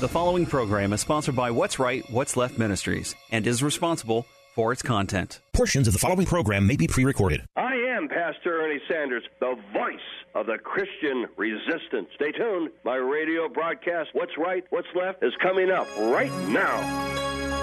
The following program is sponsored by What's Right, What's Left Ministries and is responsible for its content. Portions of the following program may be pre-recorded. I am Pastor Ernie Sanders, the voice of the Christian resistance. Stay tuned. My radio broadcast, What's Right, What's Left, is coming up right now.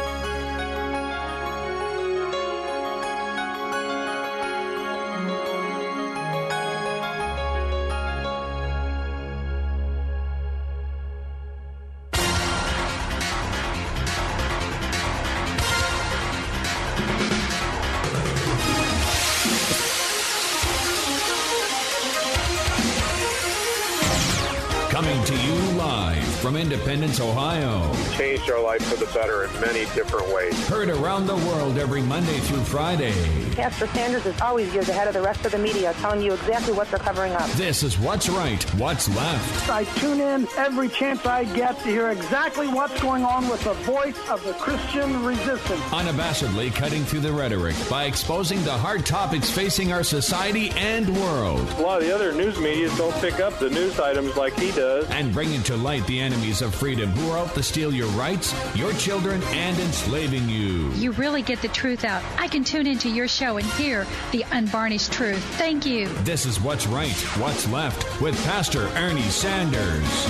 Coming to you live from Independence, Ohio. Changed our life for the better in many different ways. Heard around the world every Monday through Friday. Pastor Sanders is always years ahead of the rest of the media, telling you exactly what they're covering up. This is What's Right, What's Left. I tune in every chance I get to hear exactly what's going on with the voice of the Christian resistance. Unabashedly cutting through the rhetoric by exposing the hard topics facing our society and world. A lot of the other news media don't pick up the news items like he does. And bringing to light the enemies of freedom who are out to steal your rights, your children, and enslaving you. You really get the truth out. I can tune into your show and hear the unvarnished truth. Thank you. This is What's Right, What's Left with Pastor Ernie Sanders.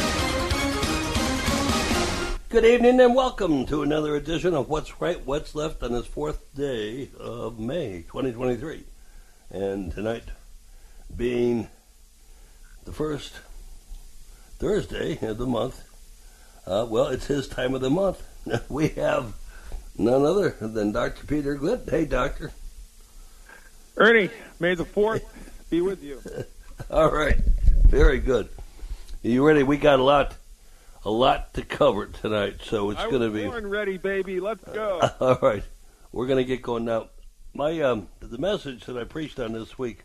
Good evening and welcome to another edition of What's Right, What's Left on this fourth day of May 2023. And tonight being the first Thursday of the month, it's his time of the month. We have none other than Dr. Peter Glitt. Hey, Doctor. Ernie, may the 4th be with you. All right. Very good. Are you ready? We got a lot to cover tonight, so it's going to be... I was born ready, baby. Let's go. All right. We're going to get going now. My the message that I preached on this week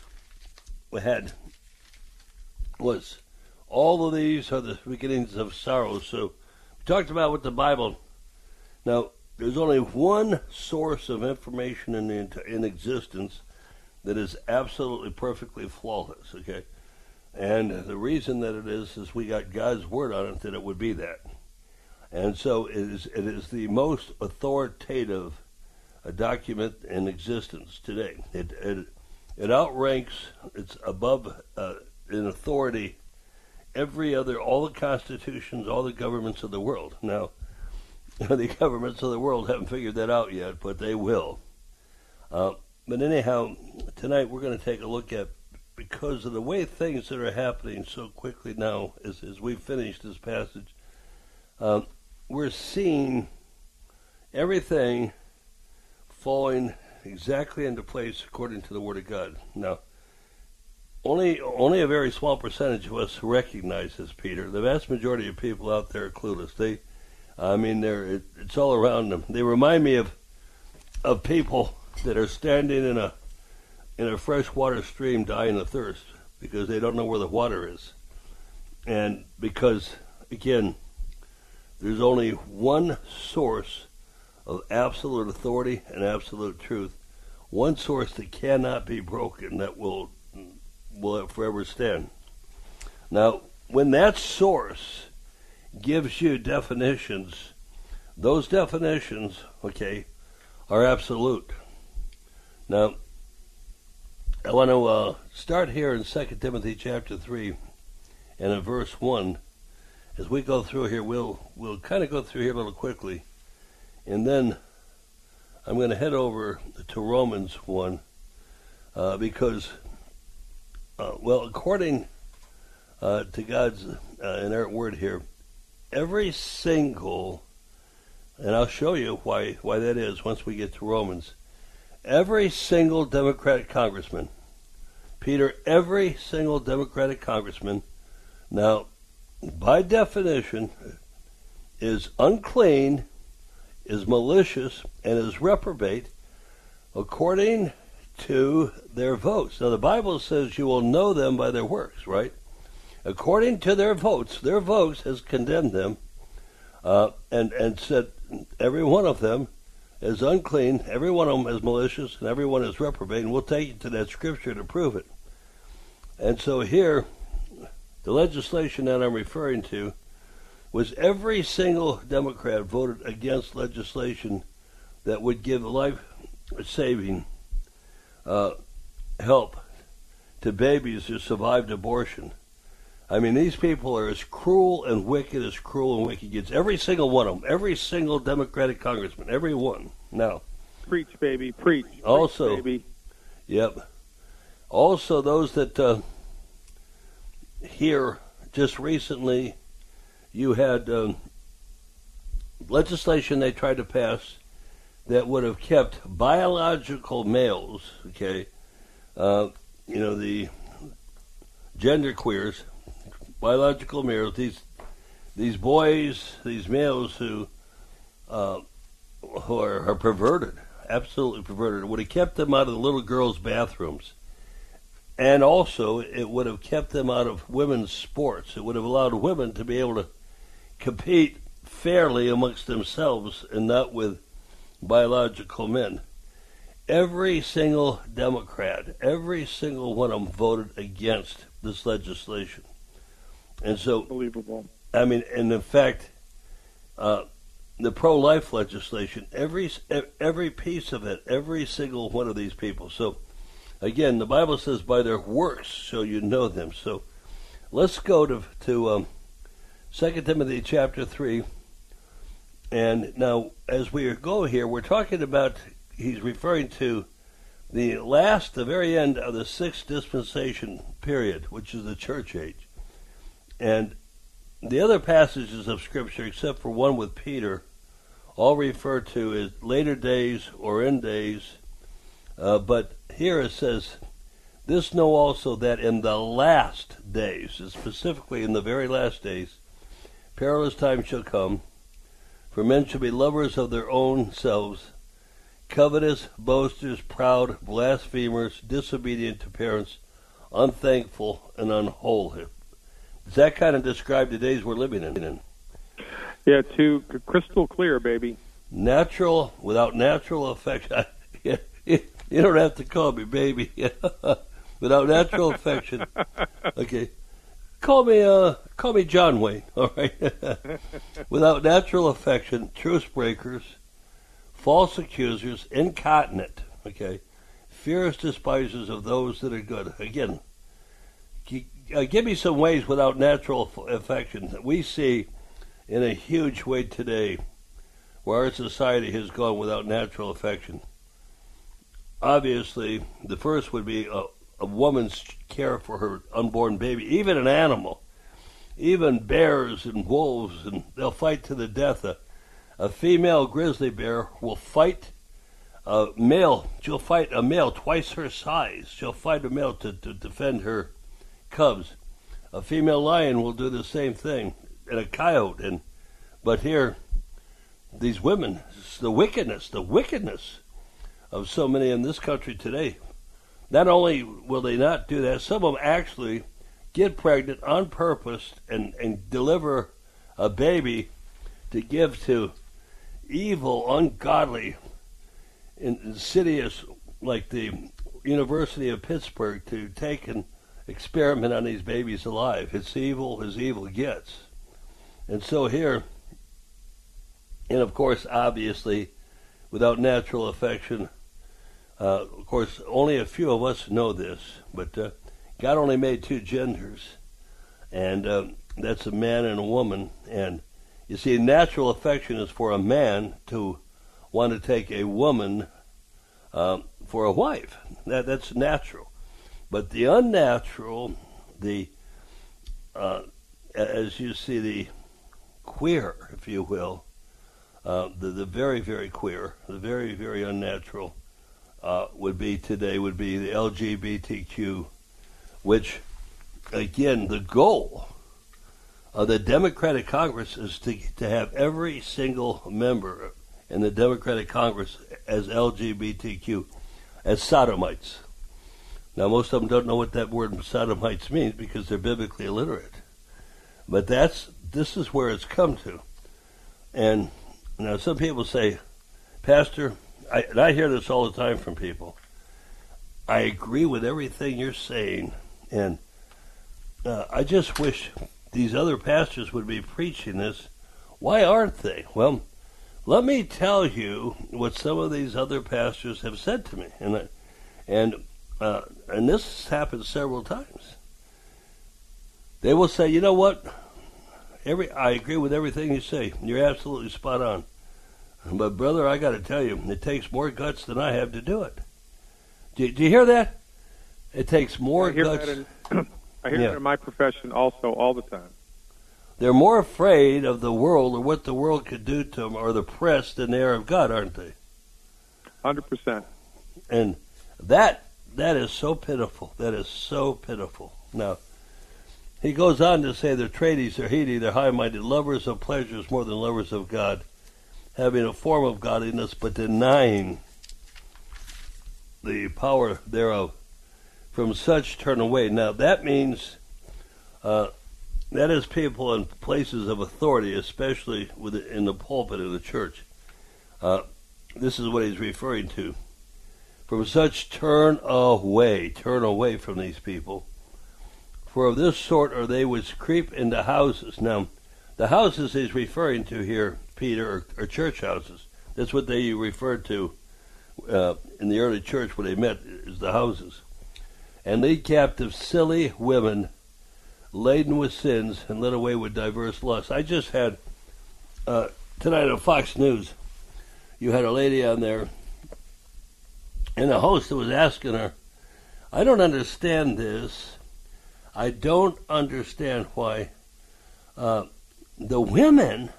was... all of these are the beginnings of sorrow. So we talked about with the Bible. Now, there's only one source of information in existence that is absolutely perfectly flawless, okay? And the reason that it is we got God's word on it that it would be that. And so it is the most authoritative document in existence today. It outranks, it's above in authority all the constitutions, all the governments of the world. Now, the governments of the world haven't figured that out yet, but they will. But anyhow, tonight we're going to take a look at, because of the way things that are happening so quickly now, as we finish this passage, we're seeing everything falling exactly into place according to the Word of God. Now, Only a very small percentage of us recognize this, Peter. The vast majority of people out there are clueless. It's all around them. They remind me of people that are standing in a freshwater stream dying of thirst because they don't know where the water is. And because, again, there's only one source of absolute authority and absolute truth, one source that cannot be broken, that will it forever stand. Now, when that source gives you definitions, those definitions, are absolute. Now, I want to start here in 2 Timothy chapter 3 and in verse 1. As we go through here, we'll kind of go through here a little quickly, and then I'm going to head over to Romans 1 because... according to God's inerrant word here, every single, and I'll show you why that is once we get to Romans, every single Democratic congressman, Peter, every single Democratic congressman, now, by definition, is unclean, is malicious, and is reprobate according to their votes. Now, the Bible says you will know them by their works, right? According to their votes has condemned them and said every one of them is unclean, every one of them is malicious, and every one is reprobate. And we'll take you to that scripture to prove it. And so here, the legislation that I'm referring to was every single Democrat voted against legislation that would give life-saving help to babies who survived abortion. I mean, these people are as cruel and wicked as cruel and wicked gets. Every single one of them, every single Democratic congressman, every one. Now, preach, baby, preach. Also, baby. Yep. Also, those that here just recently, you had legislation they tried to pass that would have kept biological males, okay, the gender queers, biological males, these boys, these males who are perverted, absolutely perverted, it would have kept them out of the little girls' bathrooms. And also, it would have kept them out of women's sports. It would have allowed women to be able to compete fairly amongst themselves and not with biological men. Every single Democrat, every single one of them voted against this legislation. And so, unbelievable. I mean, and in fact, the pro-life legislation, every piece of it, every single one of these people. So, again, the Bible says, by their works shall you know them. So let's go to 2 Timothy chapter 3. And now, as we go here, we're talking about, he's referring to the very end of the 6th dispensation period, which is the church age. And the other passages of Scripture, except for one with Peter, all refer to as later days or end days. But here it says, this know also that in the last days, and specifically in the very last days, perilous times shall come, for men shall be lovers of their own selves, covetous, boasters, proud, blasphemers, disobedient to parents, unthankful, and unholy. Does that kind of describe the days we're living in? Yeah, too crystal clear, baby. Natural, without natural affection. You don't have to call me baby. Without natural affection. Okay. Call me John Wayne, all right? Without natural affection, truce breakers, false accusers, incontinent, okay? Fierce despisers of those that are good. Again, give me some ways without natural affection that we see in a huge way today where our society has gone without natural affection. Obviously, the first would be a woman's care for her unborn baby, even an animal, even bears and wolves, and they'll fight to the death. A female grizzly bear will fight a male. She'll fight a male twice her size. She'll fight a male to defend her cubs. A female lion will do the same thing, and a coyote. But here, these women, the wickedness of so many in this country today. Not only will they not do that, some of them actually get pregnant on purpose and deliver a baby to give to evil, ungodly, insidious, like the University of Pittsburgh, to take and experiment on these babies alive. It's evil as evil gets. And so here, and of course, obviously, without natural affection, of course, only a few of us know this, but God only made two genders, and that's a man and a woman. And you see, natural affection is for a man to want to take a woman for a wife. That's natural. But the unnatural, as you see, the queer, if you will, the very, very queer, the very, very unnatural, would be the LGBTQ, which, again, the goal of the Democratic Congress is to have every single member in the Democratic Congress as LGBTQ, as sodomites. Now, most of them don't know what that word sodomites means because they're biblically illiterate. But this is where it's come to. And now some people say, Pastor, and I hear this all the time from people, I agree with everything you're saying, and I just wish these other pastors would be preaching this. Why aren't they? Well, let me tell you what some of these other pastors have said to me, and this has happened several times. They will say, you know what? I agree with everything you say. You're absolutely spot on. But brother, I got to tell you, it takes more guts than I have to do it. Do you hear that? It takes more guts. I hear that in my profession also all the time. They're more afraid of the world or what the world could do to them or the press than they are of God, aren't they? 100%. And that is so pitiful. That is so pitiful. Now, he goes on to say they're tradies, they're heedy, they're high-minded, lovers of pleasures more than lovers of God, having a form of godliness but denying the power thereof. From such turn away. Now, that means that is people in places of authority, especially in the pulpit of the church. This is what he's referring to. From such turn away from these people. For of this sort are they which creep into houses. Now, the houses he's referring to here, Peter, are church houses. That's what they referred to in the early church when they met, is the houses. And lead captive silly women laden with sins and led away with diverse lusts. I just had, tonight on Fox News, you had a lady on there, and the host was asking her, I don't understand this. I don't understand why the women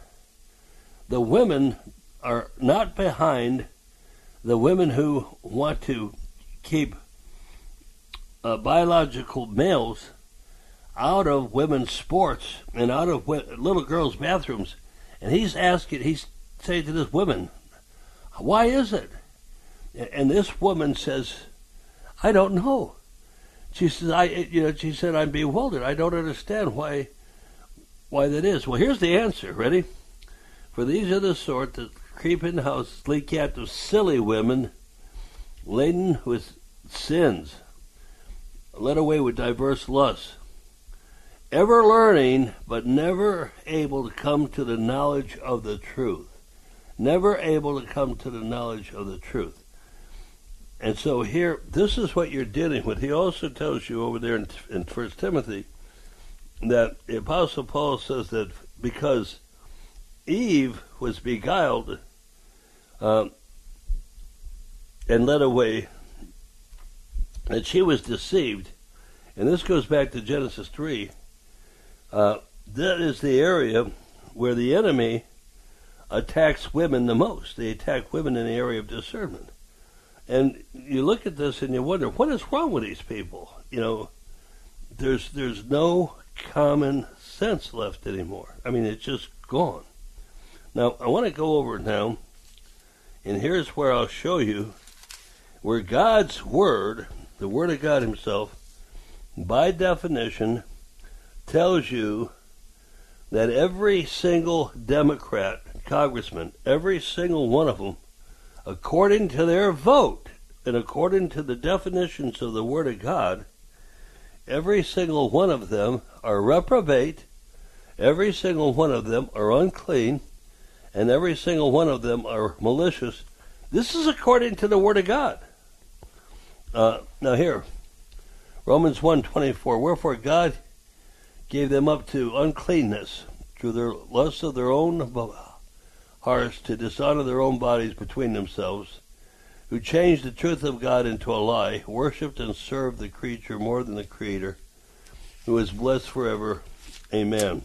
are not behind the women who want to keep biological males out of women's sports and out of little girls' bathrooms. And he's saying to this woman, why is it? And this woman says, I don't know. She says, she said, I'm bewildered. I don't understand why that is. Well, here's the answer. Ready? For these are the sort that creep in the house, lead captive silly women, laden with sins, led away with diverse lusts, ever learning, but never able to come to the knowledge of the truth. Never able to come to the knowledge of the truth. And so here, this is what you're dealing with. He also tells you over there in 1 Timothy that the Apostle Paul says that because Eve was beguiled and led away, that she was deceived, and this goes back to Genesis 3, that is the area where the enemy attacks women the most. They attack women in the area of discernment. And you look at this and you wonder, what is wrong with these people? There's no common sense left anymore. I mean, it's just gone. Now, I want to go over now, and here's where I'll show you where God's Word, the Word of God Himself, by definition, tells you that every single Democrat, congressman, every single one of them, according to their vote and according to the definitions of the Word of God, every single one of them are reprobate, every single one of them are unclean, and every single one of them are malicious. This is according to the Word of God. Now here, Romans 1:24, wherefore God gave them up to uncleanness through their lust of their own hearts to dishonor their own bodies between themselves, who changed the truth of God into a lie, worshipped and served the creature more than the Creator, who is blessed forever. Amen.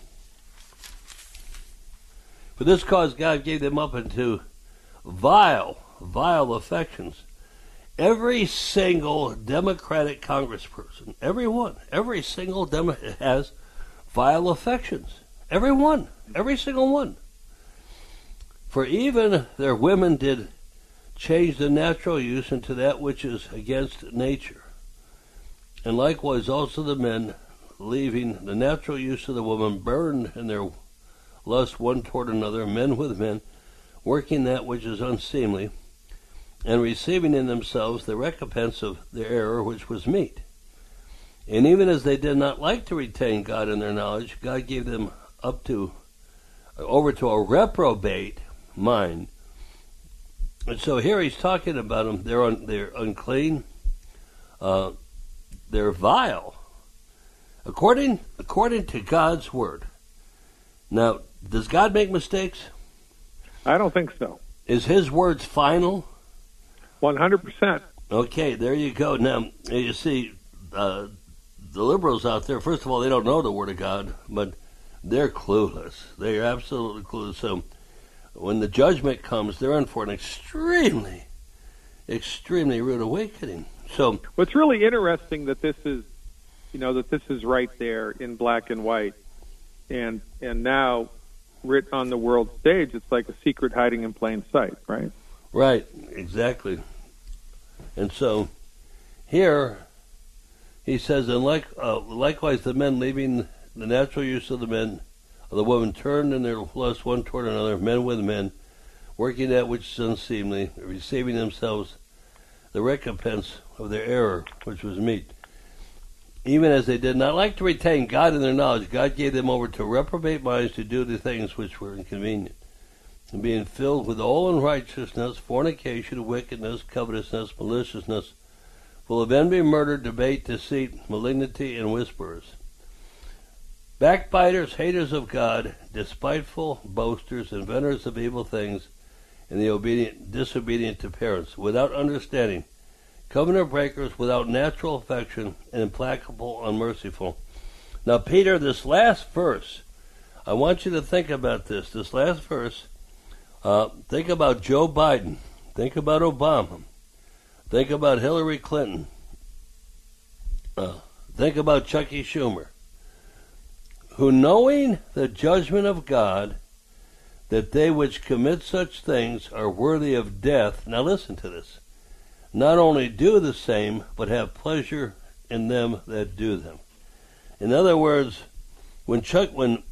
For this cause God gave them up into vile affections. Every single Democratic congressperson, every single Democrat has vile affections. Every single one. For even their women did change the natural use into that which is against nature. And likewise also the men, leaving the natural use of the woman, burned in their lust one toward another, men with men, working that which is unseemly, and receiving in themselves the recompense of their error which was meet. And even as they did not like to retain God in their knowledge, God gave them over to a reprobate mind. And so here he's talking about them. They're unclean. They're vile. According to God's word. Now, does God make mistakes? I don't think so. Is his words final? 100%. Okay, there you go. Now, you see, the liberals out there, first of all, they don't know the Word of God, but they're clueless. They're absolutely clueless. So when the judgment comes, they're in for an extremely, extremely rude awakening. So what's really interesting that this is, that this is right there in black and white, and now written on the world stage, it's like a secret hiding in plain sight, right? Right, exactly. And so here he says, and likewise the men, leaving the natural use of the woman, turned in their lust one toward another, men with men, working that which is unseemly, receiving themselves the recompense of their error, which was meet. Even as they did not like to retain God in their knowledge, God gave them over to reprobate minds to do the things which were inconvenient, and being filled with all unrighteousness, fornication, wickedness, covetousness, maliciousness, full of envy, murder, debate, deceit, malignity, and whisperers, backbiters, haters of God, despiteful, boasters, inventors of evil things, and disobedient to parents, without understanding, covenant breakers, without natural affection, and implacable, unmerciful. Now, Peter, this last verse, I want you to think about this. This last verse, think about Joe Biden. Think about Obama. Think about Hillary Clinton. Think about Chucky Schumer, who, knowing the judgment of God, that they which commit such things are worthy of death. Now listen to this. Not only do the same, but have pleasure in them that do them. In other words, when Joe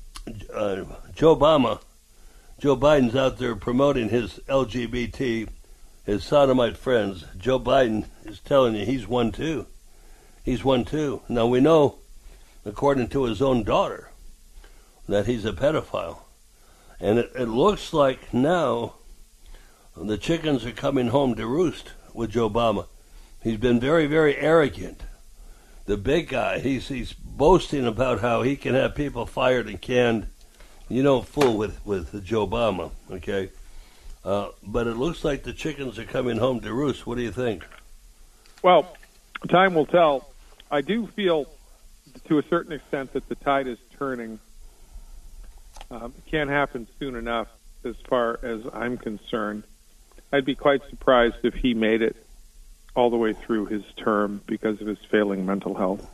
Biden's out there promoting his LGBT, his sodomite friends, Joe Biden is telling you he's one too. He's one too. Now we know, according to his own daughter, that he's a pedophile. And it looks like now the chickens are coming home to roost with Joe Obama. He's been very, very arrogant. The big guy, he's boasting about how he can have people fired and canned. You don't fool with Joe Obama, okay? But it looks like the chickens are coming home to roost. What do you think? Well, time will tell. I do feel, to a certain extent, that the tide is turning. It can't happen soon enough, as far as I'm concerned. I'd be quite surprised if he made it all the way through his term because of his failing mental health.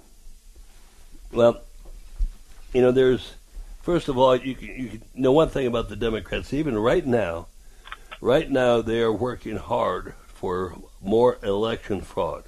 Well, there's, first of all, you know one thing about the Democrats. Even right now they are working hard for more election fraud.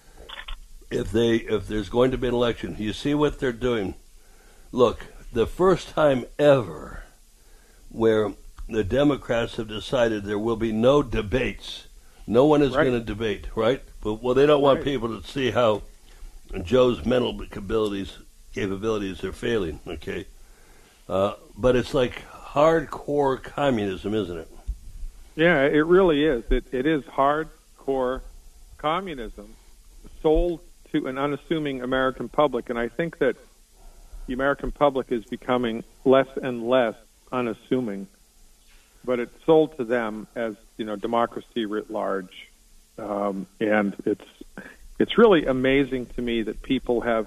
If there's going to be an election, you see what they're doing. Look, the first time ever where the Democrats have decided there will be no debates. No one is going to debate, right? Well, they don't want people to see how Joe's mental capabilities are failing, okay? But it's like hardcore communism, isn't it? Yeah, it really is. It is hardcore communism sold to an unassuming American public, and I think that the American public is becoming less and less unassuming, but it's sold to them as democracy writ large, and it's really amazing to me that people have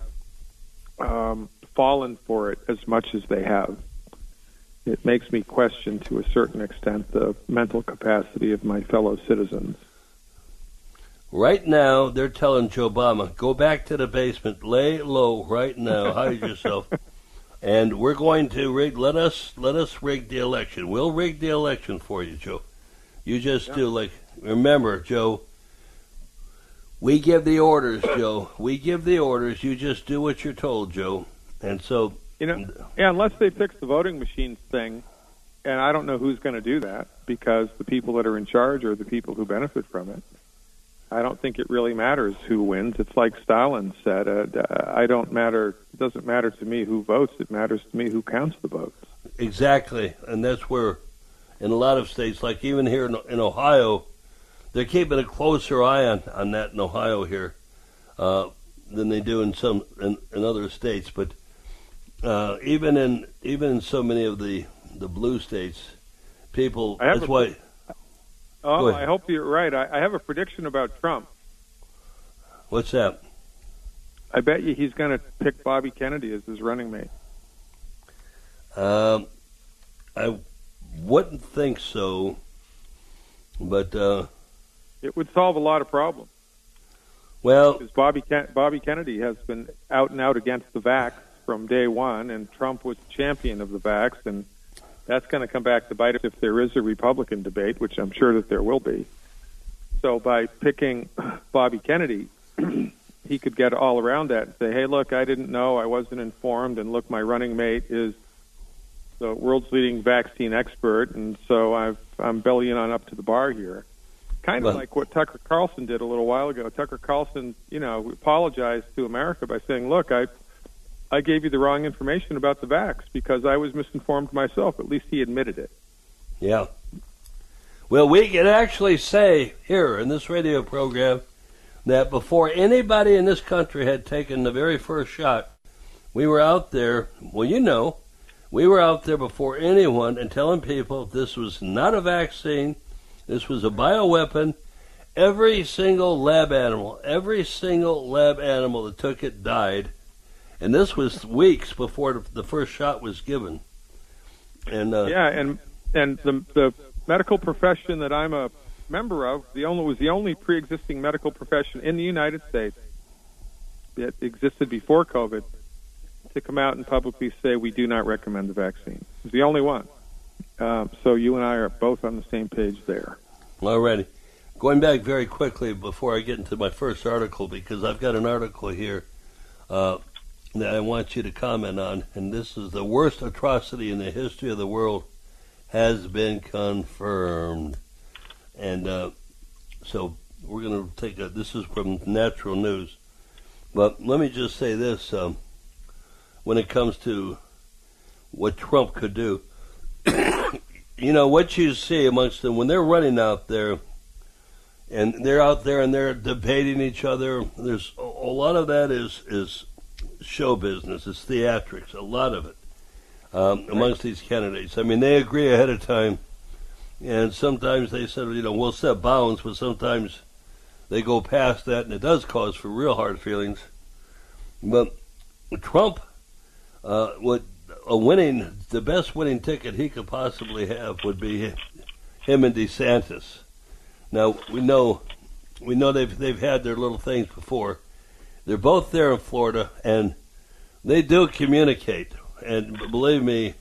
fallen for it as much as they have. It makes me question, to a certain extent, the mental capacity of my fellow citizens. Right now, they're telling Joe Obama, go back to the basement, lay low right now, hide yourself, and we're going to let us rig the election. We'll rig the election for you, Joe. You just do remember, Joe, we give the orders, Joe. We give the orders. You just do what you're told, Joe. And so, unless they fix the voting machines thing, and I don't know who's going to do that, because the people that are in charge are the people who benefit from it. I don't think it really matters who wins. It's like Stalin said, it doesn't matter to me who votes, it matters to me who counts the votes. Exactly, and that's where, in a lot of states, like even here in Ohio, they're keeping a closer eye on that in Ohio here than they do in other states. But even in so many of the blue states, people. That's why. Oh, I hope you're right. I have a prediction about Trump. What's that? I bet you he's going to pick Bobby Kennedy as his running mate. I wouldn't think so, but it would solve a lot of problems. Well, because Bobby Kennedy has been out and out against the vax from day one, and Trump was champion of the vax, and that's going to come back to bite us if there is a Republican debate, which I'm sure that there will be. So by picking Bobby Kennedy, he could get all around that and say, hey, look, I didn't know, I wasn't informed, and look, my running mate is the world's leading vaccine expert, and so I'm bellying on up to the bar here. Kind of like what Tucker Carlson did a little while ago. Tucker Carlson, apologized to America by saying, look, I gave you the wrong information about the vax because I was misinformed myself. At least he admitted it. Yeah. Well, we can actually say here in this radio program that before anybody in this country had taken the very first shot, we were out there, we were out there before anyone and telling people this was not a vaccine, this was a bioweapon. Every single lab animal that took it died. And this was weeks before the first shot was given. And and the medical profession that I'm a member of was the only pre-existing medical profession in the United States that existed before COVID to come out and publicly say we do not recommend the vaccine. It's the only one. So you and I are both on the same page there. All righty. Going back very quickly before I get into my first article, because I've got an article here that I want you to comment on, and this is the worst atrocity in the history of the world has been confirmed. And so we're going to take this is from Natural News. But let me just say this, when it comes to what Trump could do, what you see amongst them, when they're running out there, and they're out there and they're debating each other, there's a lot of that is show business, it's theatrics, a lot of it, amongst these candidates. I mean, they agree ahead of time, and sometimes they said, we'll set bounds, but sometimes they go past that, and it does cause for real hard feelings. But Trump, the best winning ticket he could possibly have would be him and DeSantis. Now, we know they've had their little things before. They're both there in Florida, and they do communicate. And believe me,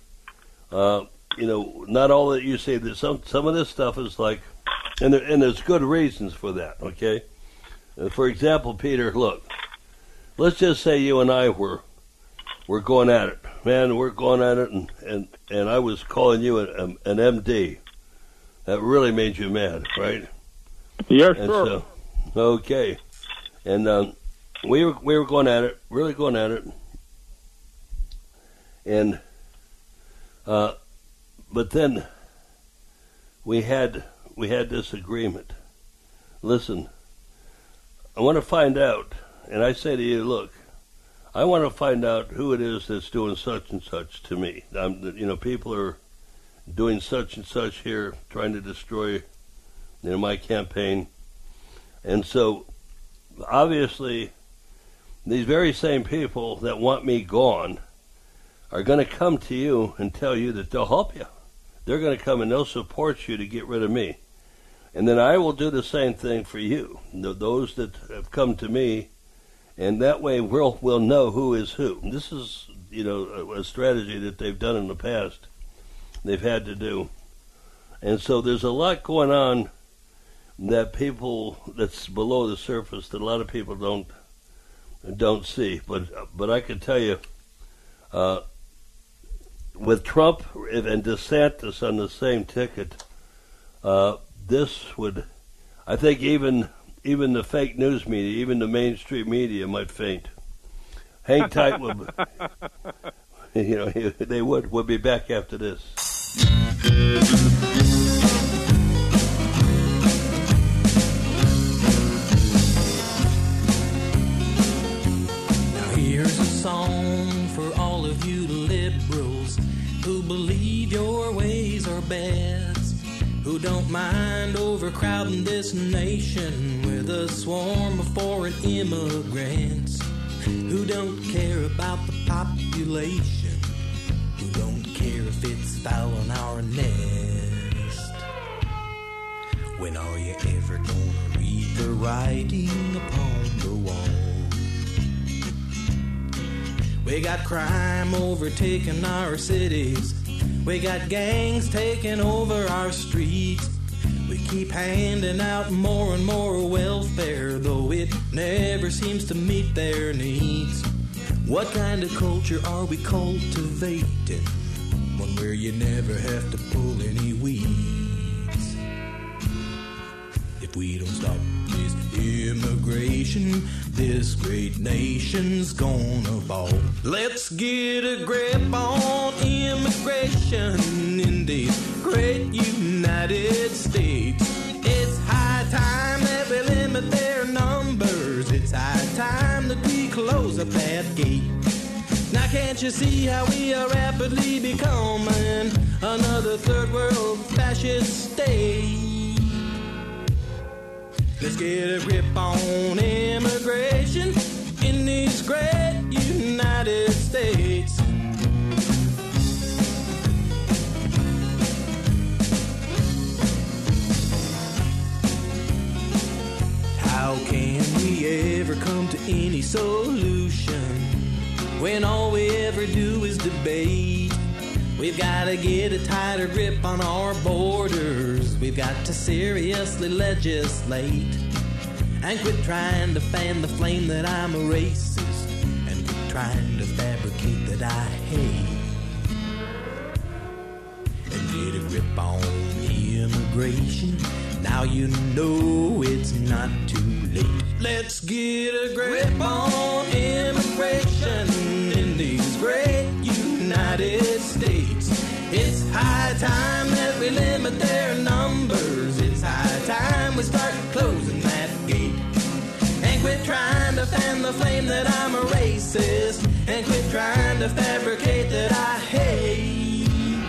not all that you say. Some of this stuff is like, and there's good reasons for that. Okay, for example, Peter, look, let's just say you and I were going at it, man. We're going at it, and I was calling you an MD. That really made you mad, right? Yes, and sir. So, okay, and we were going at it, really going at it, and but then we had this agreement. Listen, I want to find out, and I say to you, look, I want to find out who it is that's doing such and such to me. People are doing such and such here, trying to destroy, my campaign. And so, obviously, these very same people that want me gone are going to come to you and tell you that they'll help you. They're going to come and they'll support you to get rid of me. And then I will do the same thing for you, those that have come to me, and that way we'll know who is who. And this is, a strategy that they've done in the past. They've had to do. And so there's a lot going on that's below the surface that a lot of people don't see. But I can tell you, with Trump and DeSantis on the same ticket, this would, I think, even even the fake news media, even the mainstream media might faint. Hang tight. They would. We'll be back after this. Now here's a song for all of you liberals who believe your ways are best, who don't mind overcrowding this nation with a swarm of foreign immigrants, who don't care about the population, who don't care if it's foul on our nest. When are you ever gonna read the writing upon the wall? We got crime overtaking our cities. We got gangs taking over our streets. We keep handing out more and more welfare, though it never seems to meet their needs. What kind of culture are we cultivating? One where you never have to pull any weeds. If we don't stop this immigration, this great nation's gonna fall. Let's get a grip on immigration in these great United States. It's high time that we limit their numbers. It's high time that we close up that gate. Now can't you see how we are rapidly becoming another third world fascist state? Let's get a grip on immigration in these great United States. How can we ever come to any solution when all we ever do is debate? We've got to get a tighter grip on our borders. We've got to seriously legislate and quit trying to fan the flame that I'm a racist and quit trying to fabricate that I hate. And get a grip on immigration. Now you know it's not too late. Let's get a grip on immigration in these great United States. It's high time that we limit their numbers. It's high time we start closing that gate. And quit trying to fan the flame that I'm a racist. And quit trying to fabricate that I hate.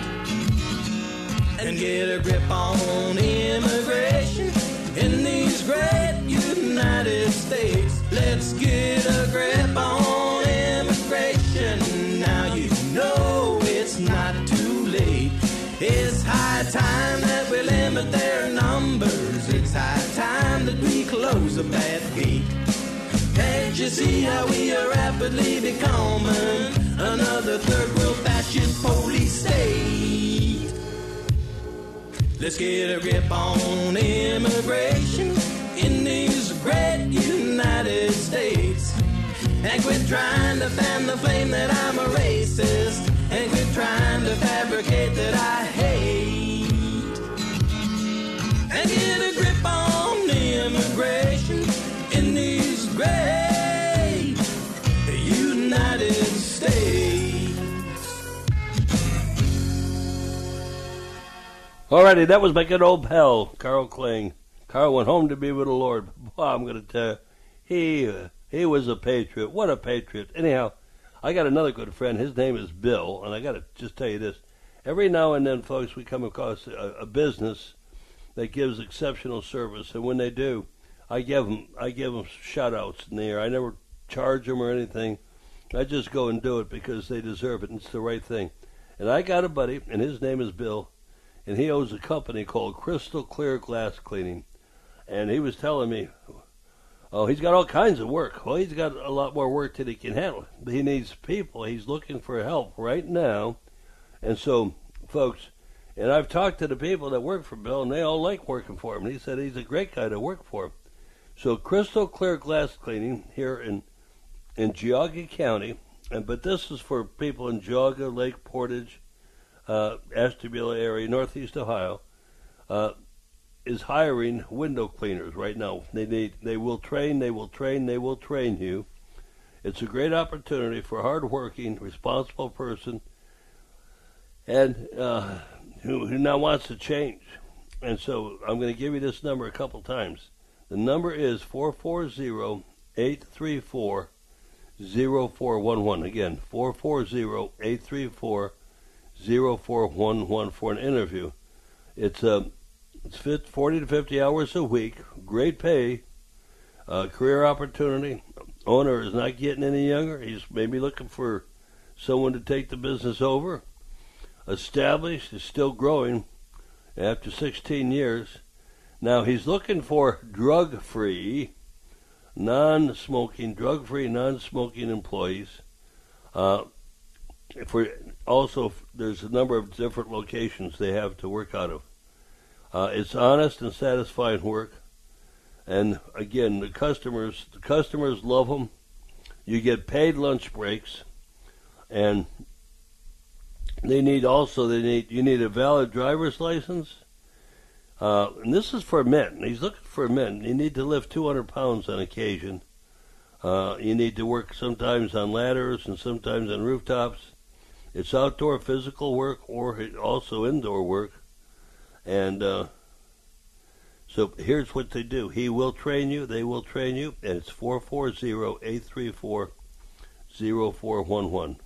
And get a grip on immigration in these great United States. Let's get a grip on immigration. Now you know it's not too late. It's high time that we limit their numbers. It's high time that we close up that gate. Can't you see how we are rapidly becoming another third world fascist police state? Let's get a grip on immigration in these great United States. And quit trying to fan the flame that I'm a racist. And quit trying to fabricate that I hate. And get a grip on immigration in these great United States. Alrighty, that was my good old pal, Carl Kling. Carl went home to be with the Lord. Boy, I'm going to tell you, he was a patriot. What a patriot. Anyhow, I got another good friend. His name is Bill, and I got to just tell you this. Every now and then, folks, we come across a business that gives exceptional service, and when they do, I give them shout-outs in the air. I never charge them or anything. I just go and do it because they deserve it, and it's the right thing. And I got a buddy, and his name is Bill, and he owns a company called Crystal Clear Glass Cleaning. And he was telling me, oh, he's got all kinds of work. Well, he's got a lot more work than he can handle. He needs people. He's looking for help right now. And so, folks, and I've talked to the people that work for Bill, and they all like working for him. He said he's a great guy to work for. So Crystal Clear Glass Cleaning here in Geauga County, but this is for people in Geauga, Lake Portage, Ashtabula area, northeast Ohio. is hiring window cleaners right now. They will train you. It's a great opportunity for a hard-working, responsible person and who now wants to change. And so I'm going to give you this number a couple times. The number is 440-834-0411. Again, 440-834-0411 for an interview. It's 40 to 50 hours a week, great pay, career opportunity. Owner is not getting any younger. He's maybe looking for someone to take the business over. Established, is still growing after 16 years. Now he's looking for drug-free, non-smoking employees. There's a number of different locations they have to work out of. It's honest and satisfying work. And again, the customers love them. You get paid lunch breaks, and you need a valid driver's license. And this is for men. He's looking for men. You need to lift 200 pounds on occasion. You need to work sometimes on ladders and sometimes on rooftops. It's outdoor physical work or also indoor work. And so here's what they do. He will train you. They will train you. And it's 440-834-0411.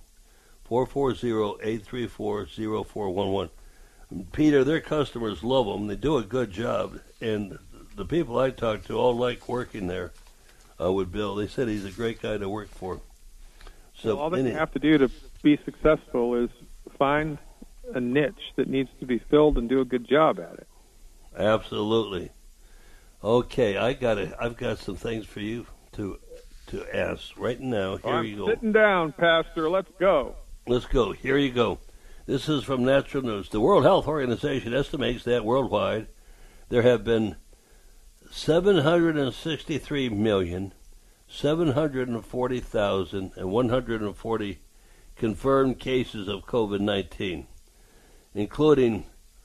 440-834-0411. Peter, their customers love them. They do a good job. And the people I talk to all like working there with Bill. They said he's a great guy to work for. So all that you have to do to be successful is find a niche that needs to be filled and do a good job at it. Absolutely. Okay, I've got some things for you to ask right now. Here you go. Sitting down, Pastor. Let's go. Let's go. Here you go. This is from Natural News. The World Health Organization estimates that worldwide there have been 763,740,140 confirmed cases of COVID-19, including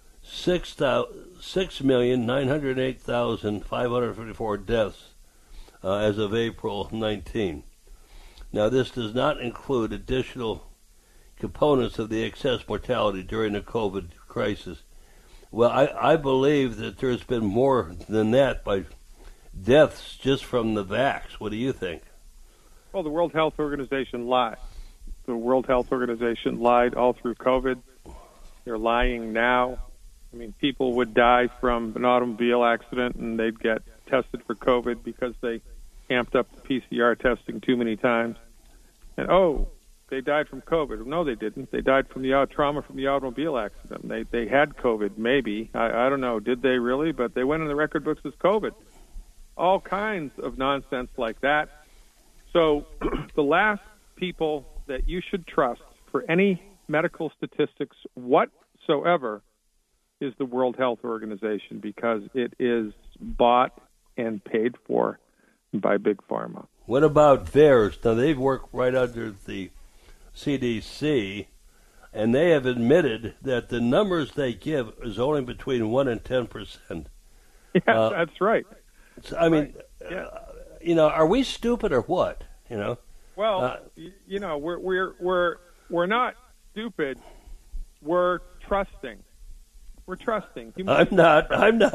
6,908,554 deaths as of April 19. Now, this does not include additional components of the excess mortality during the COVID crisis. Well, I believe that there's been more than that by deaths just from the vax. What do you think? Well, the World Health Organization lied. The World Health Organization lied all through COVID. They're lying now. I mean, people would die from an automobile accident and they'd get tested for COVID because they amped up the PCR testing too many times. And, they died from COVID. No, they didn't. They died from the trauma from the automobile accident. They had COVID, maybe. I don't know. Did they really? But they went in the record books as COVID. All kinds of nonsense like that. So the last people that you should trust for any medical statistics whatsoever is the World Health Organization, because it is bought and paid for by Big Pharma. What about VAERS? Now, they work right under the CDC, and they have admitted that the numbers they give is only between 1 and 10%. Yeah, that's right. I mean, are we stupid or what? Well, we're not stupid. We're trusting. We're trusting. I'm not.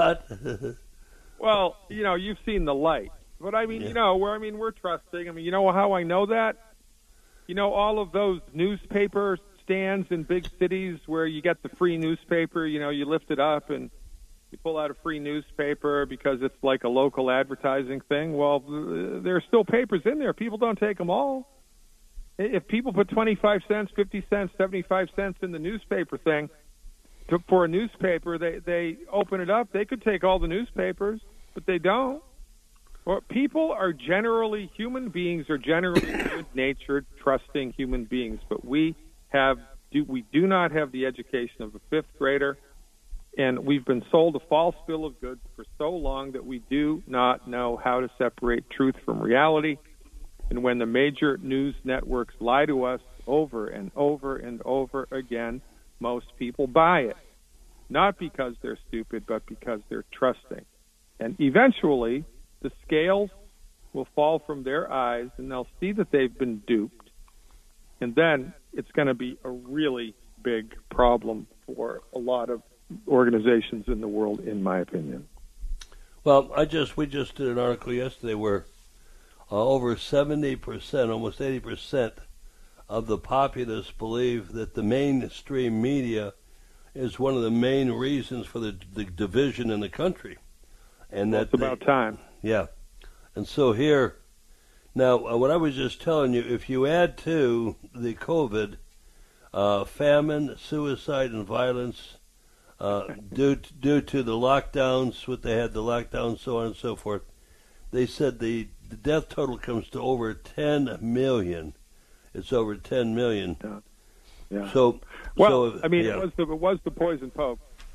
Well, you've seen the light. But I mean, we're trusting. I mean, you know how I know that? All of those newspaper stands in big cities where you get the free newspaper, you lift it up and you pull out a free newspaper because it's like a local advertising thing. Well, there are still papers in there. People don't take them all. If people put 25 cents, 50 cents, 75 cents in the newspaper thing for a newspaper, they open it up. They could take all the newspapers, but they don't. Well, human beings are generally good-natured, trusting human beings, but we do not have the education of a fifth grader, and we've been sold a false bill of goods for so long that we do not know how to separate truth from reality. And when the major news networks lie to us over and over and over again, most people buy it. not because they're stupid, but because they're trusting. And eventually, the scales will fall from their eyes, and they'll see that they've been duped. And then it's going to be a really big problem for a lot of organizations in the world, in my opinion. Well, we just did an article yesterday where over 70%, almost 80% of the populace believe that the mainstream media is one of the main reasons for the division in the country. And it's about time. Yeah. And so here, now, what I was just telling you, if you add to the COVID, famine, suicide, and violence, due to the lockdowns, so on and so forth, they said the death total comes to over 10 million. It's over 10 million. Yeah. It was the poison pope.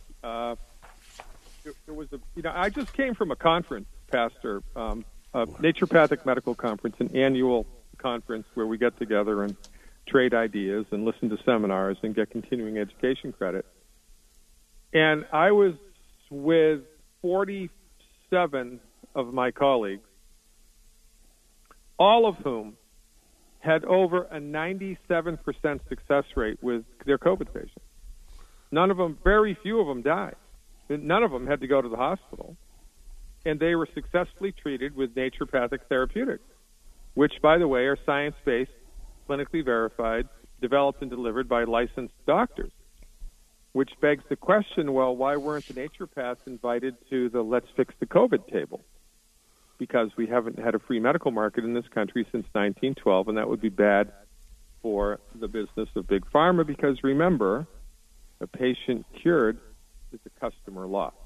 There was I just came from a conference, Pastor, a naturopathic medical conference, an annual conference where we get together and trade ideas and listen to seminars and get continuing education credit. And I was with 47 of my colleagues, all of whom had over a 97% success rate with their COVID patients. Very few of them died. None of them had to go to the hospital. And they were successfully treated with naturopathic therapeutics, which, by the way, are science-based, clinically verified, developed and delivered by licensed doctors. Which begs the question, well, why weren't the naturopaths invited to the Let's Fix the COVID table? Because we haven't had a free medical market in this country since 1912, and that would be bad for the business of Big Pharma, because remember, a patient cured is a customer lost.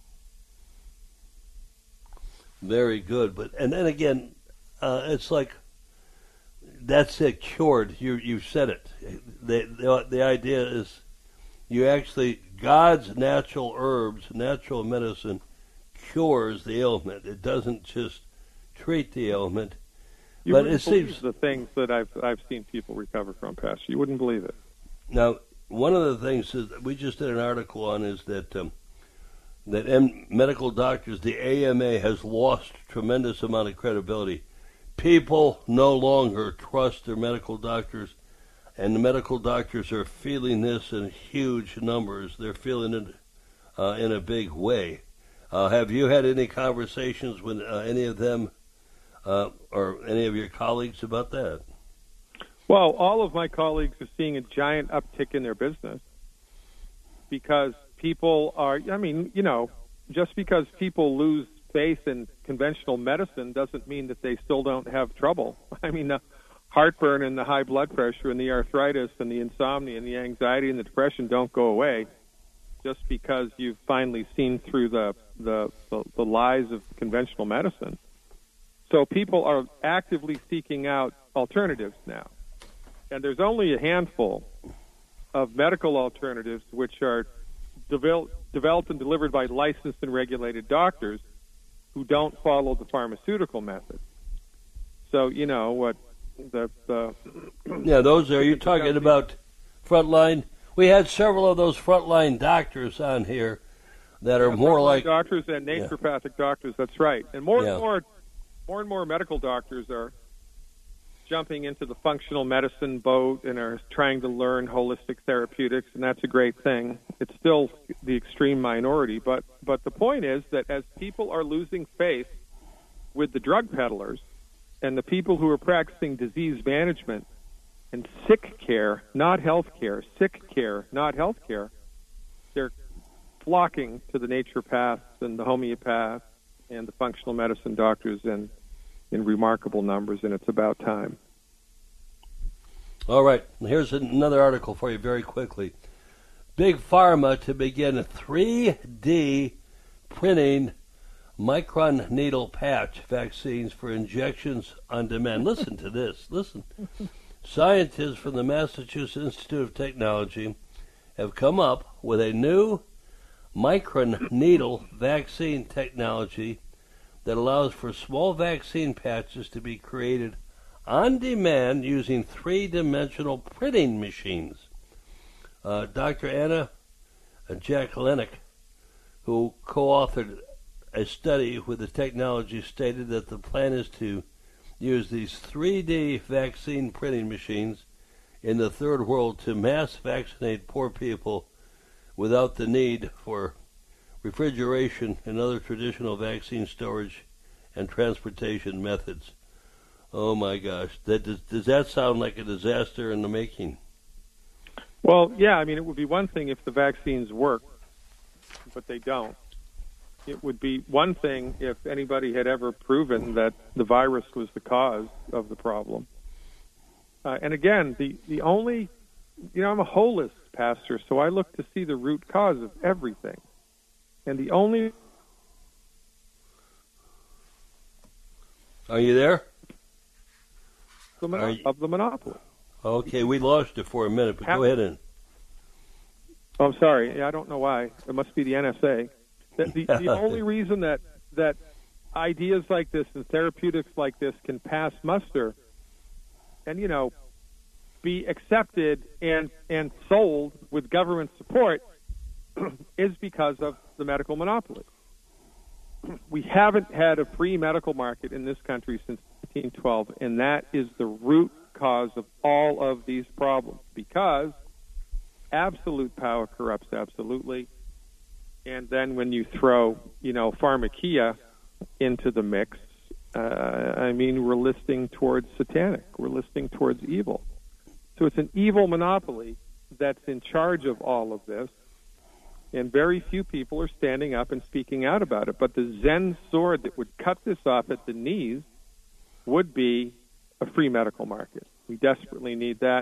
Very good. And then again, it's like, that's it, cured. You said it. The idea is God's natural herbs, natural medicine, cures the ailment. It doesn't just treat the ailment. But it seems the things that I've seen people recover from, Pastor. You wouldn't believe it. Now, one of the things that we just did an article on is that medical doctors, the AMA, has lost a tremendous amount of credibility. People no longer trust their medical doctors, and the medical doctors are feeling this in huge numbers. They're feeling it in a big way. Have you had any conversations with any of them or any of your colleagues about that? Well, all of my colleagues are seeing a giant uptick in their business because people are, just because people lose faith in conventional medicine doesn't mean that they still don't have trouble. The heartburn and the high blood pressure and the arthritis and the insomnia and the anxiety and the depression don't go away just because you've finally seen through the lies of conventional medicine. So people are actively seeking out alternatives now. And there's only a handful of medical alternatives which are developed and delivered by licensed and regulated doctors who don't follow the pharmaceutical method. So, those are, you're talking about frontline. We had several of those frontline doctors on here that are more like doctors and naturopathic doctors. That's right. And more and more medical doctors are jumping into the functional medicine boat and are trying to learn holistic therapeutics, and that's a great thing. It's still the extreme minority, but the point is that as people are losing faith with the drug peddlers and the people who are practicing disease management and sick care, not health care, sick care, not health care, they're flocking to the naturopaths and the homeopaths and the functional medicine doctors in remarkable numbers, and it's about time. All right, here's another article for you very quickly. Big Pharma to begin 3D printing micron needle patch vaccines for injections on demand. Listen to this. Listen. Scientists from the Massachusetts Institute of Technology have come up with a new micron needle vaccine technology that allows for small vaccine patches to be created on demand using three-dimensional printing machines. Dr. Anna Jack Lennox, who co-authored a study with the technology, stated that the plan is to use these 3D vaccine printing machines in the third world to mass vaccinate poor people without the need for refrigeration and other traditional vaccine storage and transportation methods. Oh my gosh, does that sound like a disaster in the making? Well, yeah, I mean, it would be one thing if the vaccines work, but they don't. It would be one thing if anybody had ever proven that the virus was the cause of the problem. And again, the only, I'm a holist pastor, so I look to see the root cause of everything. And the only... Are you there? Of the monopoly. Okay, we lost you for a minute, but go ahead. Oh, I'm sorry. Yeah, I don't know why. It must be the NSA. The only reason that ideas like this and therapeutics like this can pass muster and, be accepted and sold with government support is because of the medical monopoly. We haven't had a free medical market in this country since 1912, and that is the root cause of all of these problems, because absolute power corrupts absolutely. And then when you throw, pharmakia into the mix, we're listing towards satanic. We're listing towards evil. So it's an evil monopoly that's in charge of all of this, and very few people are standing up and speaking out about it. But the Zen sword that would cut this off at the knees would be a free medical market. We desperately need that.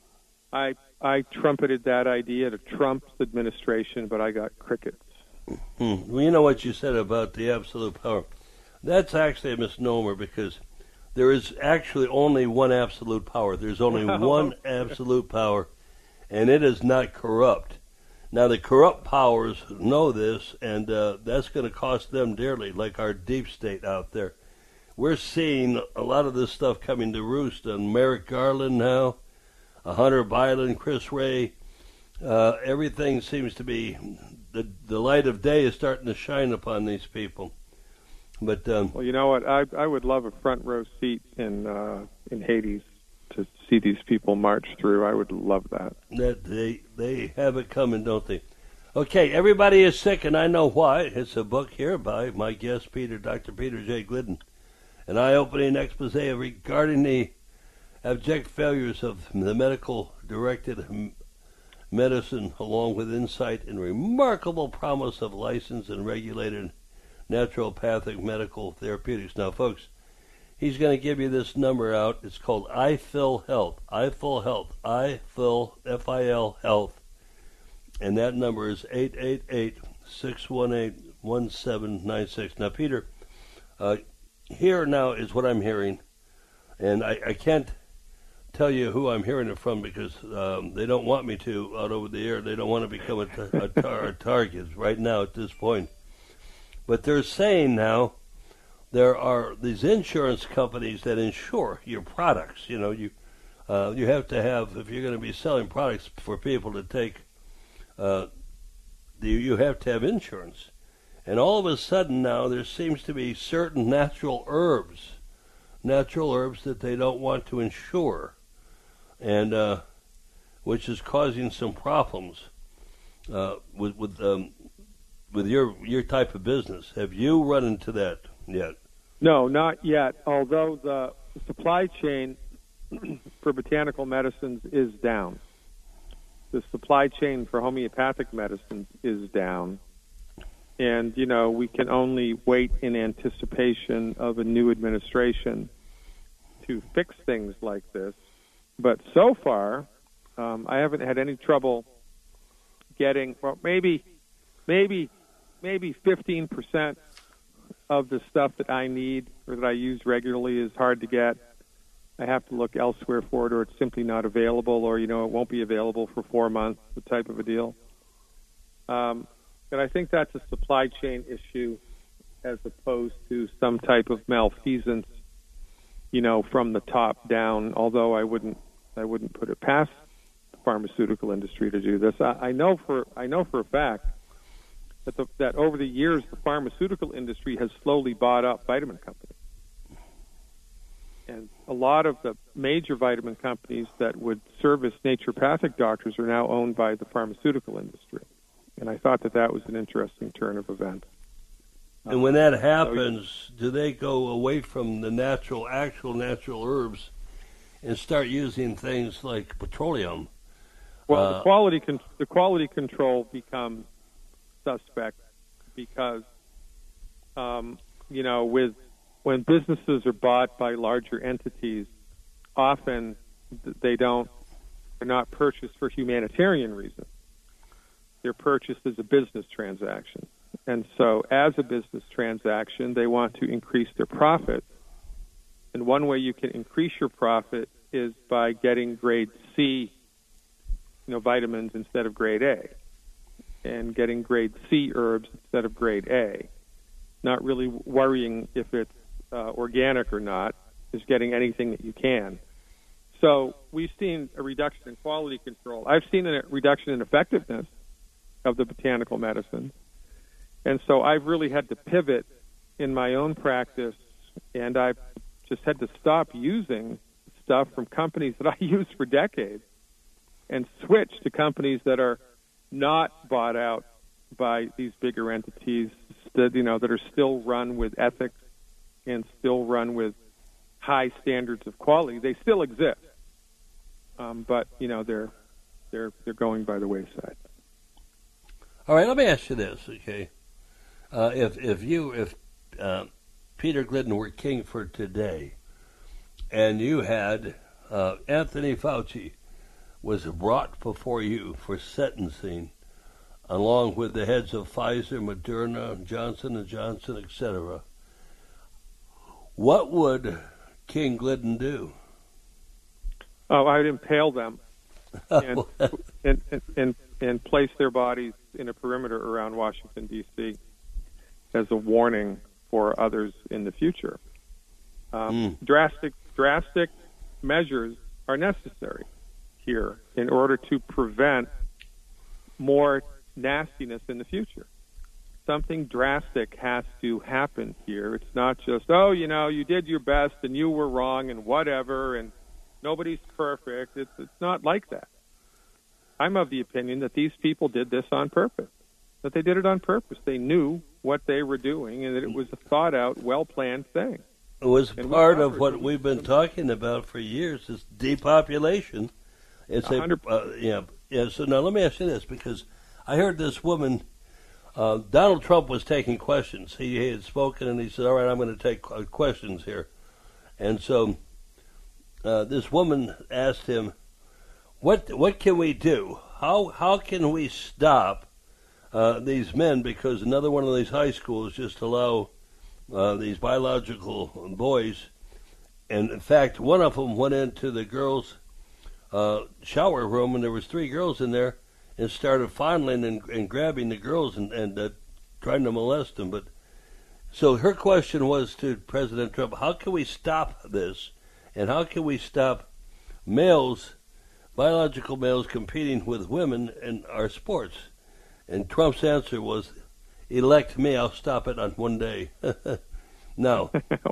I trumpeted that idea to Trump's administration, but I got crickets. Well, you know what you said about the absolute power. That's actually a misnomer, because there is actually only one absolute power. There's only one absolute power, and it is not corrupt. Now, the corrupt powers know this, and that's going to cost them dearly, like our deep state out there. We're seeing a lot of this stuff coming to roost on Merrick Garland now, Hunter Biden, Chris Wray. Everything seems to be, the light of day is starting to shine upon these people. But well, you know what? I would love a front row seat in Hades to see these people march through. I would love that. That they have it coming, don't they? Okay, everybody is sick, and I know why. It's a book here by my guest, Dr. Peter J. Glidden. An eye-opening expose regarding the abject failures of the medical-directed medicine, along with insight and remarkable promise of licensed and regulated naturopathic medical therapeutics. Now, folks, he's going to give you this number out. It's called iFill Health. iFill Health. iFill, F-I-L, Health. And that number is 888-618-1796. Now, Peter, here now is what I'm hearing, and I can't tell you who I'm hearing it from, because they don't want me to out over the air. They don't want to become a target right now at this point. But they're saying now there are these insurance companies that insure your products. You have to have, if you're going to be selling products for people to take, you have to have insurance. And all of a sudden now there seems to be certain natural herbs that they don't want to insure, and which is causing some problems with your type of business. Have you run into that yet? No, not yet. Although the supply chain for botanical medicines is down. The supply chain for homeopathic medicines is down. And, we can only wait in anticipation of a new administration to fix things like this. But so far, I haven't had any trouble getting, well, maybe 15% of the stuff that I need or that I use regularly is hard to get. I have to look elsewhere for it, or it's simply not available, or, it won't be available for 4 months, the type of a deal. And I think that's a supply chain issue as opposed to some type of malfeasance, from the top down, although I wouldn't put it past the pharmaceutical industry to do this. I know for a fact that over the years the pharmaceutical industry has slowly bought up vitamin companies, and a lot of the major vitamin companies that would service naturopathic doctors are now owned by the pharmaceutical industry. And I thought that was an interesting turn of events. And when that happens, do they go away from the actual natural herbs and start using things like petroleum? Well, the quality control becomes suspect because, when businesses are bought by larger entities, often they're not purchased for humanitarian reasons. They're purchased as a business transaction. And so as a business transaction, they want to increase their profit. And one way you can increase your profit is by getting grade C, vitamins instead of grade A, and getting grade C herbs instead of grade A. Not really worrying if it's organic or not, just getting anything that you can. So we've seen a reduction in quality control. I've seen a reduction in effectiveness of the botanical medicine. And so I've really had to pivot in my own practice, and I've just had to stop using stuff from companies that I used for decades and switch to companies that are not bought out by these bigger entities that are still run with ethics and still run with high standards of quality. They still exist, but they're going by the wayside. All right, let me ask you this, okay? If Peter Glidden were king for today, and you had Anthony Fauci was brought before you for sentencing, along with the heads of Pfizer, Moderna, Johnson & Johnson, etc., what would King Glidden do? Oh, I'd impale them and place their bodies in a perimeter around Washington, D.C. as a warning for others in the future. Drastic measures are necessary here in order to prevent more nastiness in the future. Something drastic has to happen here. It's not just, you did your best and you were wrong and whatever and nobody's perfect. It's not like that. I'm of the opinion that these people did this on purpose, that they did it on purpose. They knew what they were doing and that it was a thought-out, well-planned thing. It was part of what we've been talking about for years, is depopulation. It's 100%. So now let me ask you this, because I heard this woman, Donald Trump was taking questions. He had spoken and he said, all right, I'm going to take questions here. And so this woman asked him, what can we do? How can we stop these men? Because another one of these high schools just allow these biological boys, and in fact, one of them went into the girls' shower room, and there was 3 girls in there, and started fondling and grabbing the girls and trying to molest them. But so her question was to President Trump: how can we stop this, and how can we stop biological males competing with women in our sports? And Trump's answer was, elect me, I'll stop it on one day. Now,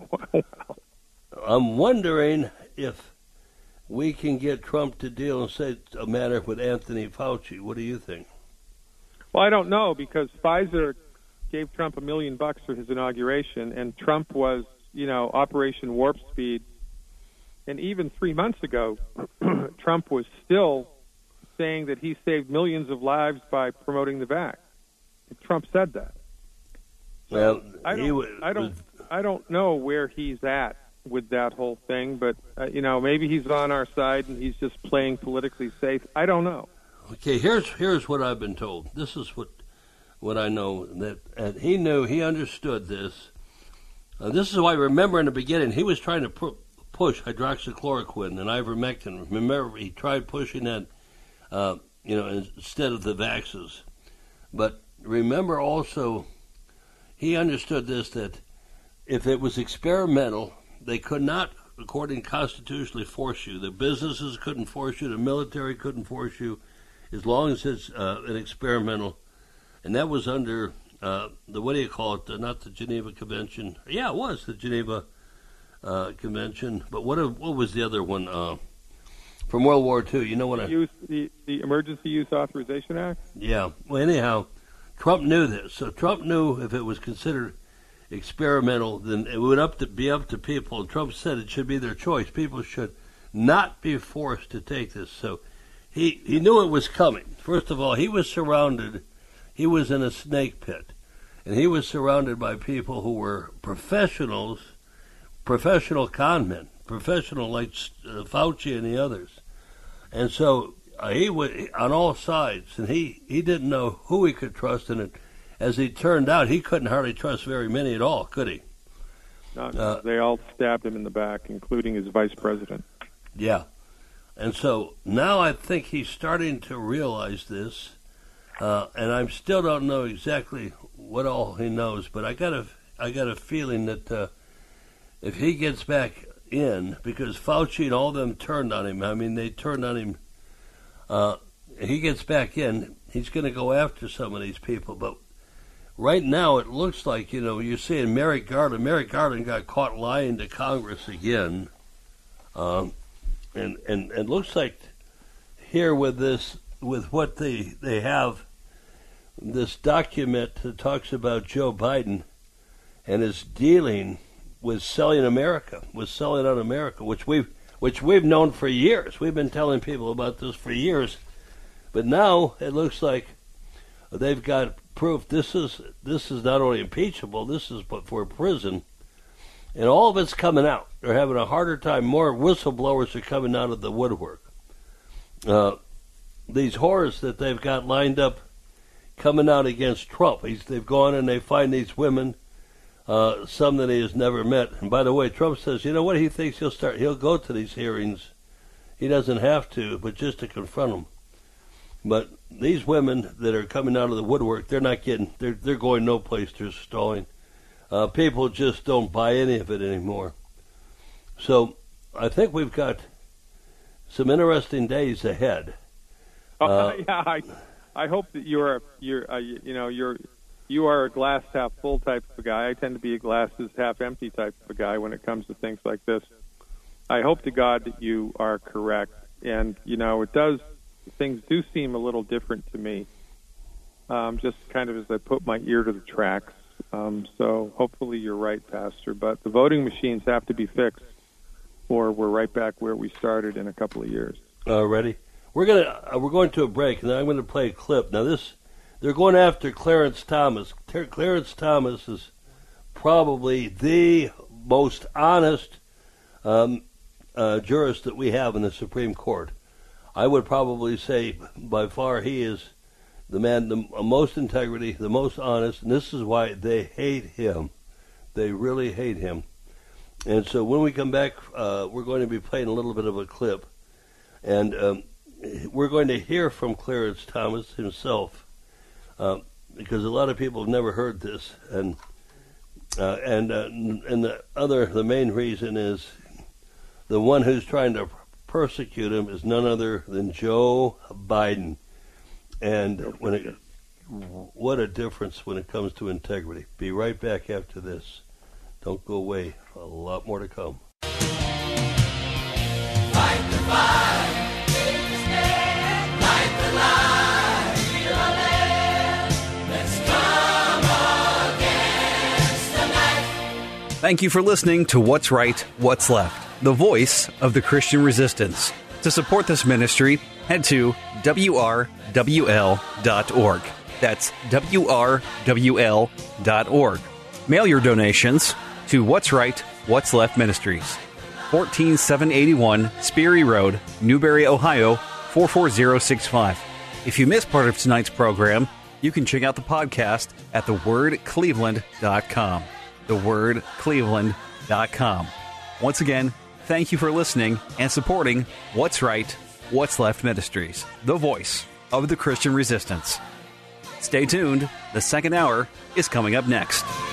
I'm wondering if we can get Trump to deal and say a matter with Anthony Fauci. What do you think? Well, I don't know, because Pfizer gave Trump $1 million for his inauguration, and Trump was, Operation Warp Speed. And even 3 months ago, Trump was still saying that he saved millions of lives by promoting the vax. Trump said that. Well, I don't know where he's at with that whole thing, but maybe he's on our side and he's just playing politically safe. I don't know. Okay, here's what I've been told. This is what I know, that he knew, he understood this. This is why, remember in the beginning, he was trying to push hydroxychloroquine and ivermectin. Remember, he tried pushing that, instead of the vaxes. But remember also, he understood this, that if it was experimental, they could not according constitutionally, force you. The businesses couldn't force you. The military couldn't force you, as long as it's an experimental. And that was under what do you call it? Not the Geneva Convention. Yeah, it was the Geneva Convention. But what was the other one from World War II? You know what? The Emergency Use Authorization Act? Yeah. Well, anyhow, Trump knew this. So Trump knew if it was considered experimental, then it would be up to people. Trump said it should be their choice. People should not be forced to take this. So he knew it was coming. First of all, he was surrounded. He was in a snake pit, and he was surrounded by people who were professionals, professional con men, professional like Fauci and the others. And so he was on all sides, and he didn't know who he could trust. And as it turned out, he couldn't hardly trust very many at all, could he? No, they all stabbed him in the back, including his vice president. Yeah. And so now I think he's starting to realize this. And I still don't know exactly what all he knows, but I got a feeling that if he gets back in, because Fauci and all them turned on him. I mean, they turned on him. He gets back in, he's going to go after some of these people. But right now, it looks like you're seeing Merrick Garland. Merrick Garland got caught lying to Congress again, and it looks like here with what they have. This document that talks about Joe Biden and his dealing with selling America, on America, which we've known for years. We've been telling people about this for years, but now it looks like they've got proof. This is not only impeachable. This is but for prison, and all of it's coming out. They're having a harder time. More whistleblowers are coming out of the woodwork. These whores that they've got lined up coming out against Trump. They've gone and they find these women, some that he has never met. And by the way, Trump says, you know what? He thinks he'll go to these hearings. He doesn't have to, but just to confront them. But these women that are coming out of the woodwork, they're going no place. They're stalling. People just don't buy any of it anymore. So I think we've got some interesting days ahead. I hope that you are a glass half full type of a guy. I tend to be a glasses half empty type of a guy when it comes to things like this. I hope to God that you are correct, and things do seem a little different to me. Just kind of as I put my ear to the tracks. So hopefully you're right, Pastor. But the voting machines have to be fixed, or we're right back where we started in a couple of years. Ready? We're going to a break, and I'm going to play a clip. Now, they're going after Clarence Thomas. Clarence Thomas is probably the most honest jurist that we have in the Supreme Court. I would probably say by far he is the man, the most integrity, the most honest, and this is why they hate him. They really hate him. And so when we come back, we're going to be playing a little bit of a clip, and we're going to hear from Clarence Thomas himself, because a lot of people have never heard this, and the main reason is the one who's trying to persecute him is none other than Joe Biden, and what a difference when it comes to integrity. Be right back after this. Don't go away. A lot more to come. Fight the fight. Thank you for listening to What's Right, What's Left, the voice of the Christian resistance. To support this ministry, head to WRWL.org. That's WRWL.org. Mail your donations to What's Right, What's Left Ministries, 14781 Sperry Road, Newberry, Ohio, 44065. If you missed part of tonight's program, you can check out the podcast at thewordcleveland.com. thewordcleveland.com. Once again, thank you for listening and supporting What's Right, What's Left Ministries, the voice of the Christian resistance. Stay tuned. The second hour is coming up next.